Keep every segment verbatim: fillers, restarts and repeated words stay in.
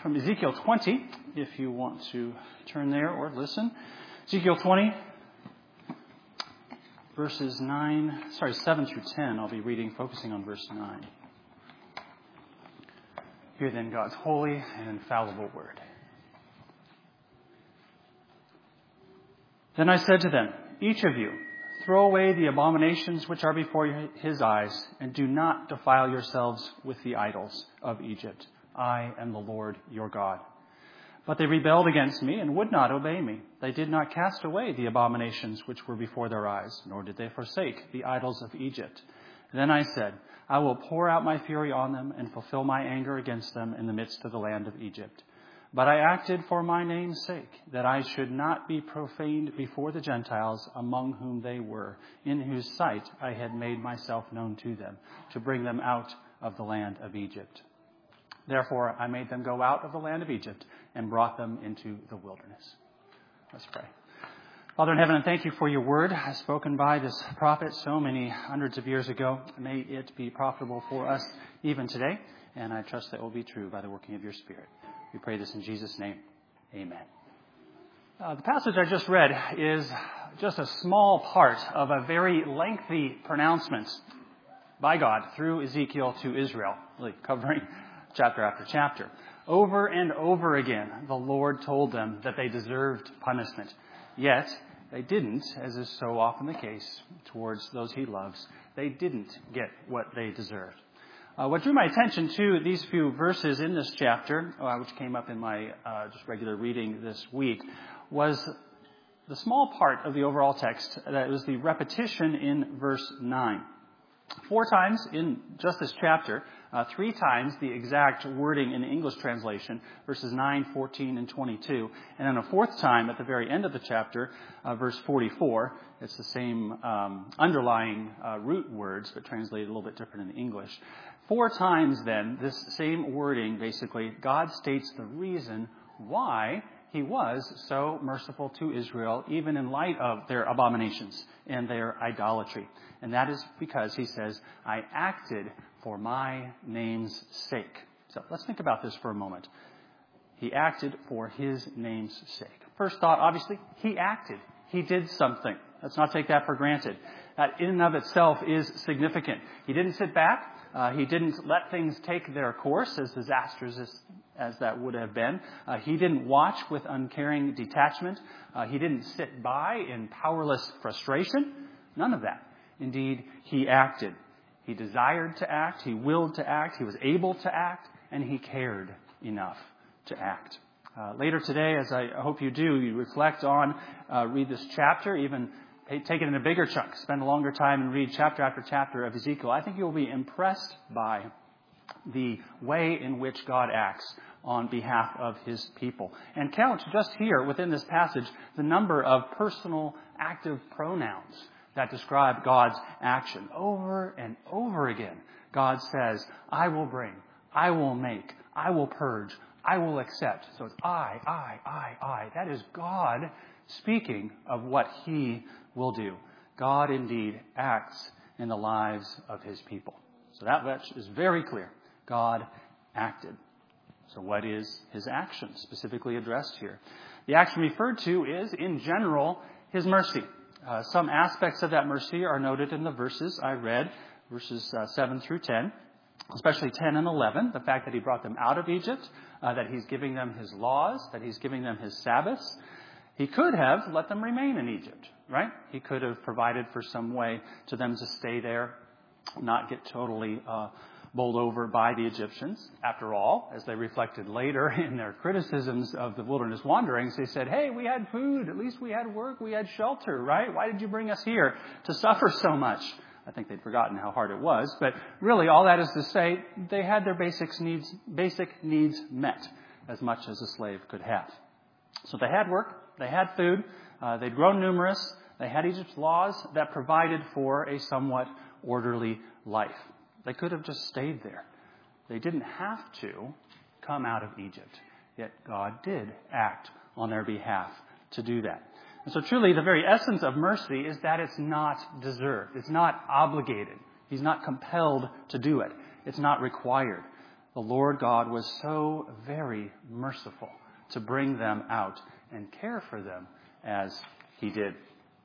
from Ezekiel twenty, if you want to turn there or listen. Ezekiel twenty, verses nine, sorry, seven through ten. I'll be reading, focusing on verse nine. Hear then God's holy and infallible word. Then I said to them, each of you, throw away the abominations which are before his eyes, and do not defile yourselves with the idols of Egypt. I am the Lord your God. But they rebelled against me and would not obey me. They did not cast away the abominations which were before their eyes, nor did they forsake the idols of Egypt. Then I said, I will pour out my fury on them and fulfill my anger against them in the midst of the land of Egypt. But I acted for my name's sake, that I should not be profaned before the Gentiles among whom they were, in whose sight I had made myself known to them, to bring them out of the land of Egypt. Therefore, I made them go out of the land of Egypt and brought them into the wilderness. Let's pray. Father in heaven, I thank you for your word spoken by this prophet so many hundreds of years ago. May it be profitable for us even today, and I trust that it will be true by the working of your Spirit. We pray this in Jesus' name. Amen. Uh, the passage I just read is just a small part of a very lengthy pronouncement by God through Ezekiel to Israel, really covering chapter after chapter. Over and over again, the Lord told them that they deserved punishment. Yet, they didn't, as is so often the case towards those he loves. They didn't get what they deserved. Uh, what drew my attention to these few verses in this chapter, uh, which came up in my uh, just regular reading this week, was the small part of the overall text that was the repetition in verse nine. Four times in just this chapter, uh, three times the exact wording in the English translation, verses nine, fourteen, and twenty-two. And then a fourth time at the very end of the chapter, uh, verse forty-four. It's the same um, underlying uh, root words, but translated a little bit different in English. Four times then, this same wording, basically, God states the reason why he was so merciful to Israel, even in light of their abominations and their idolatry. And that is because he says, I acted for my name's sake. So let's think about this for a moment. He acted for his name's sake. First thought, obviously, he acted. He did something. Let's not take that for granted. That in and of itself is significant. He didn't sit back. Uh, he didn't let things take their course, as disastrous as, as that would have been. Uh, he didn't watch with uncaring detachment. Uh, he didn't sit by in powerless frustration. None of that. Indeed, he acted. He desired to act. He willed to act. He was able to act. And he cared enough to act. Uh, later today, as I hope you do, you reflect on, uh, read this chapter, even take it in a bigger chunk, spend a longer time and read chapter after chapter of Ezekiel. I think you'll be impressed by the way in which God acts on behalf of his people. And count just here within this passage the number of personal active pronouns that describe God's action. Over and over again, God says, I will bring, I will make, I will purge, I will accept. So it's I, I, I, I. That is God speaking of what he will do. God indeed acts in the lives of his people. So that much is very clear. God acted. So what is his action specifically addressed here? The action referred to is, in general, his mercy. Uh, some aspects of that mercy are noted in the verses I read, verses uh, seven through ten, especially ten and eleven. The fact that he brought them out of Egypt, uh, that he's giving them his laws, that he's giving them his Sabbaths. He could have let them remain in Egypt, right? He could have provided for some way to them to stay there, not get totally uh, bowled over by the Egyptians. After all, as they reflected later in their criticisms of the wilderness wanderings, they said, hey, we had food, at least we had work, we had shelter, right? Why did you bring us here to suffer so much? I think they'd forgotten how hard it was. But really, all that is to say, they had their basic needs, basic needs met as much as a slave could have. So they had work. They had food, uh, they'd grown numerous, they had Egypt's laws that provided for a somewhat orderly life. They could have just stayed there. They didn't have to come out of Egypt, yet God did act on their behalf to do that. And so truly the very essence of mercy is that it's not deserved. It's not obligated. He's not compelled to do it. It's not required. The Lord God was so very merciful to bring them out and care for them as he did.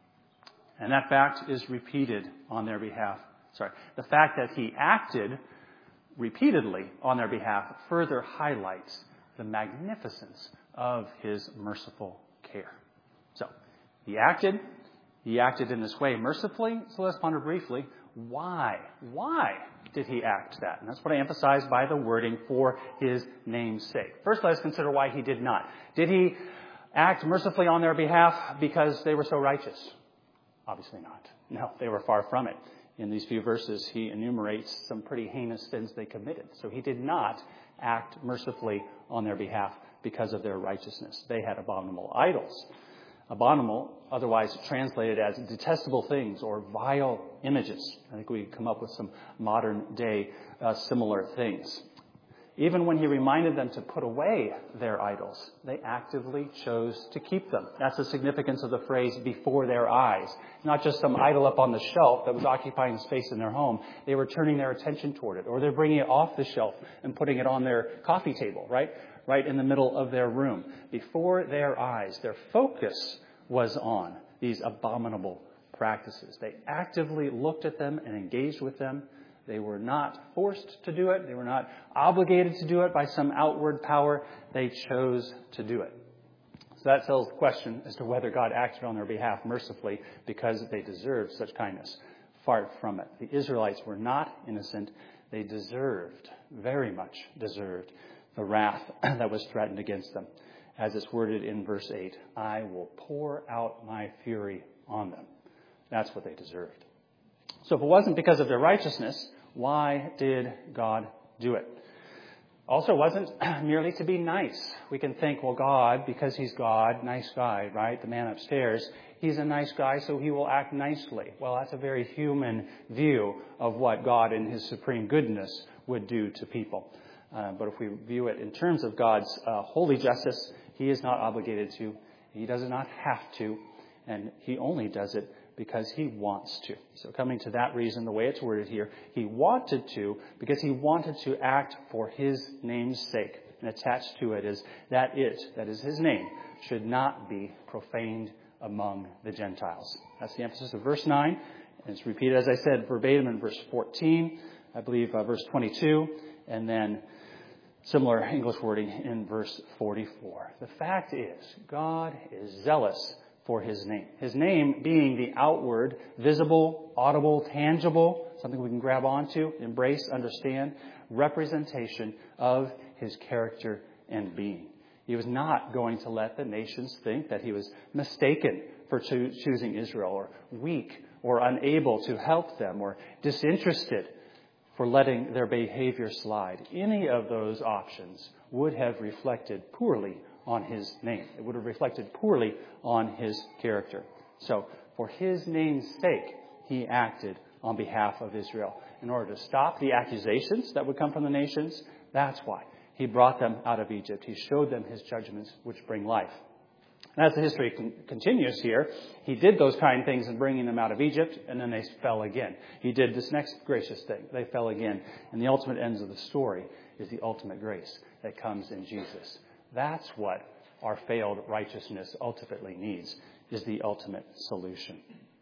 And that fact is repeated on their behalf. Sorry, the fact that he acted repeatedly on their behalf further highlights the magnificence of his merciful care. So, he acted, he acted in this way mercifully. So let's ponder briefly, why? Why did he act that? And that's what I emphasize by the wording for his name's sake. First, let us consider why he did not. Did he act mercifully on their behalf because they were so righteous? Obviously not. No, they were far from it. In these few verses, he enumerates some pretty heinous sins they committed. So he did not act mercifully on their behalf because of their righteousness. They had abominable idols. Abominable, otherwise translated as detestable things or vile images. I think we come up with some modern day uh, similar things. Even when he reminded them to put away their idols, they actively chose to keep them. That's the significance of the phrase before their eyes. Not just some idol up on the shelf that was occupying space in their home. They were turning their attention toward it, or they're bringing it off the shelf and putting it on their coffee table, right? Right in the middle of their room. Before their eyes, their focus was on these abominable practices. They actively looked at them and engaged with them. They were not forced to do it. They were not obligated to do it by some outward power. They chose to do it. So that settles the question as to whether God acted on their behalf mercifully because they deserved such kindness. Far from it. The Israelites were not innocent. They deserved, very much deserved, the wrath that was threatened against them. As it's worded in verse eight, I will pour out my fury on them. That's what they deserved. So if it wasn't because of their righteousness, why did God do it? Also, it wasn't merely to be nice. We can think, well, God, because he's God, nice guy, right? The man upstairs, he's a nice guy, so he will act nicely. Well, that's a very human view of what God in his supreme goodness would do to people. Uh, but if we view it in terms of God's uh, holy justice, he is not obligated to. He does not have to. And he only does it because he wants to. So coming to that reason, the way it's worded here, he wanted to because he wanted to act for his name's sake. And attached to it is that it, that is his name, should not be profaned among the Gentiles. That's the emphasis of verse nine. And it's repeated, as I said, verbatim in verse fourteen, I believe uh, verse twenty-two, and then similar English wording in verse forty-four. The fact is, God is zealous for his name. His name being the outward, visible, audible, tangible, something we can grab onto, embrace, understand, representation of his character and being. He was not going to let the nations think that he was mistaken for cho- choosing Israel, or weak, or unable to help them, or disinterested for letting their behavior slide. Any of those options would have reflected poorly on his name. It would have reflected poorly on his character. So, for his name's sake, he acted on behalf of Israel. In order to stop the accusations that would come from the nations, that's why he brought them out of Egypt. He showed them his judgments which bring life. And as the history con- continues here, he did those kind things in bringing them out of Egypt, and then they fell again. He did this next gracious thing. They fell again. And the ultimate ends of the story is the ultimate grace that comes in Jesus. That's what our failed righteousness ultimately needs, is the ultimate solution.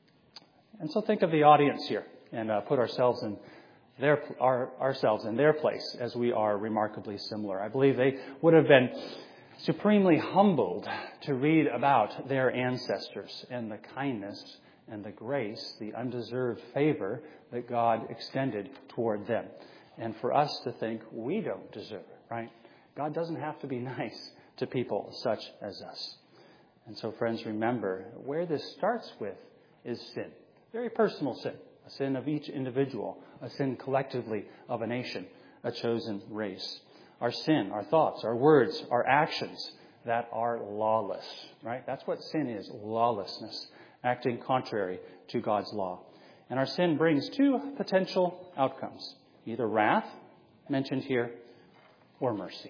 And so think of the audience here and uh, put ourselves in their our, ourselves in their place, as we are remarkably similar. I believe they would have been supremely humbled to read about their ancestors and the kindness and the grace, the undeserved favor that God extended toward them. And for us to think we don't deserve it, right? God doesn't have to be nice to people such as us. And so, friends, remember, where this starts with is sin. Very personal sin. A sin of each individual. A sin collectively of a nation. A chosen race. Our sin, our thoughts, our words, our actions that are lawless. Right? That's what sin is. Lawlessness. Acting contrary to God's law. And our sin brings two potential outcomes. Either wrath, mentioned here, or mercy.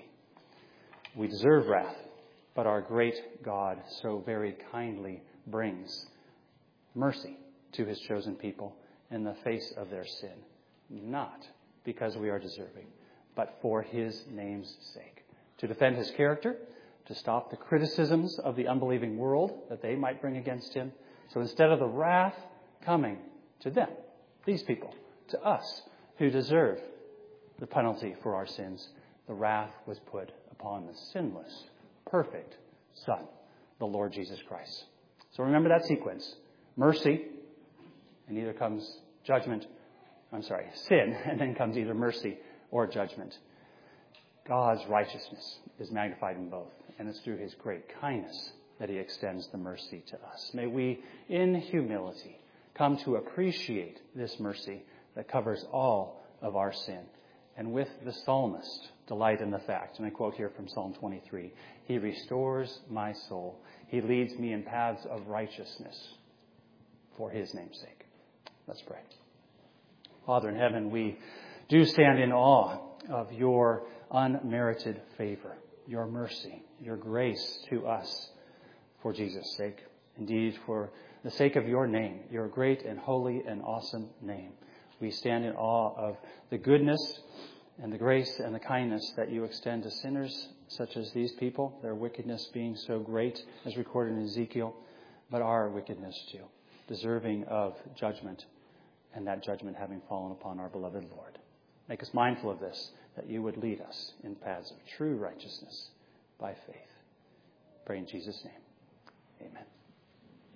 We deserve wrath, but our great God so very kindly brings mercy to his chosen people in the face of their sin. Not because we are deserving, but for his name's sake. To defend his character, to stop the criticisms of the unbelieving world that they might bring against him. So instead of the wrath coming to them, these people, to us who deserve the penalty for our sins, the wrath was put upon the sinless, perfect Son, the Lord Jesus Christ. So remember that sequence. Mercy, and either comes judgment, I'm sorry, sin, and then comes either mercy or judgment. God's righteousness is magnified in both, and it's through his great kindness that he extends the mercy to us. May we, in humility, come to appreciate this mercy that covers all of our sin. And with the psalmist, delight in the fact, and I quote here from Psalm twenty-three, he restores my soul. He leads me in paths of righteousness for his name's sake. Let's pray. Father in heaven, we do stand in awe of your unmerited favor, your mercy, your grace to us for Jesus' sake. Indeed, for the sake of your name, your great and holy and awesome name. We stand in awe of the goodness and the grace and the kindness that you extend to sinners such as these people, their wickedness being so great as recorded in Ezekiel, but our wickedness too, deserving of judgment, and that judgment having fallen upon our beloved Lord. Make us mindful of this, that you would lead us in paths of true righteousness by faith. Pray in Jesus' name. Amen.